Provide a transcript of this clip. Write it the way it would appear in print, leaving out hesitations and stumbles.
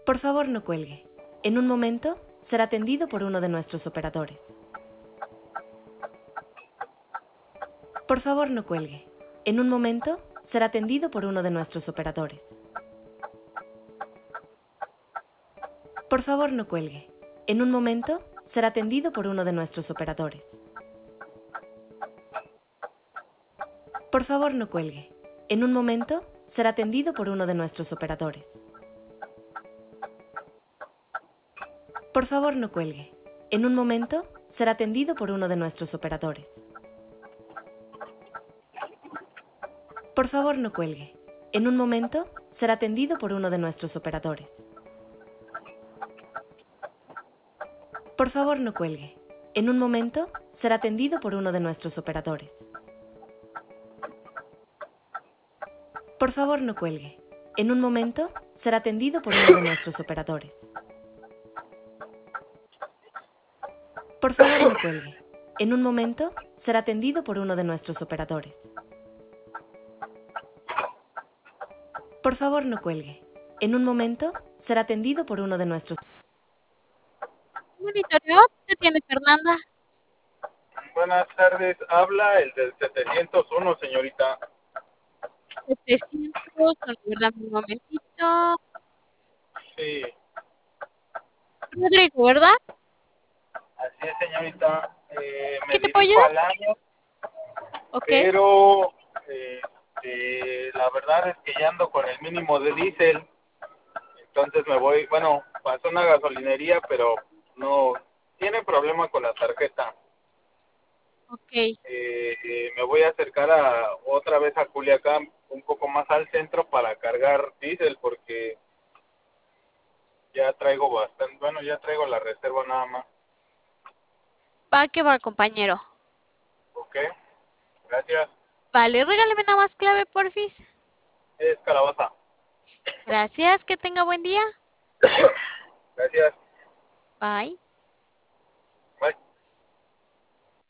Por favor, no cuelgue. En un momento será atendido por uno de nuestros operadores. Por favor, no cuelgue. En un momento será atendido por uno de nuestros operadores. Por favor, no cuelgue. En un momento será atendido por uno de nuestros operadores. Por favor, no cuelgue. En un momento será atendido por uno de nuestros operadores. Por favor, no cuelgue. En un momento será atendido por uno de nuestros operadores. Por favor, no cuelgue. En un momento será atendido por uno de nuestros operadores. Por favor, no cuelgue. En un momento será atendido por uno de nuestros operadores. Por favor, no cuelgue. En un momento será atendido por uno de nuestros operadores. Por favor, no cuelgue. En un momento será atendido por uno de nuestros operadores. Por favor, no cuelgue. En un momento será atendido por uno de nuestros... Monitoreo, ¿qué tiene Fernanda? Buenas tardes, habla el del 701, señorita. 700, dame un momentito. Sí, Rodrigo, ¿verdad? así es, señorita. Me ¿Qué te puedo dirijo ayudar? al año, Ok. pero la verdad es que ya ando con el mínimo de diésel. Entonces me voy, bueno, pasó una gasolinería, pero no tiene problema con la tarjeta. Ok. Me voy a acercar otra vez a Culiacán, un poco más al centro para cargar diésel, porque ya traigo bastante, bueno, ya traigo la reserva nada más. Va que va, compañero. Ok, gracias. Vale, regálame nada más clave, porfis. Es calabaza. Gracias, que tenga buen día. Gracias. Bye.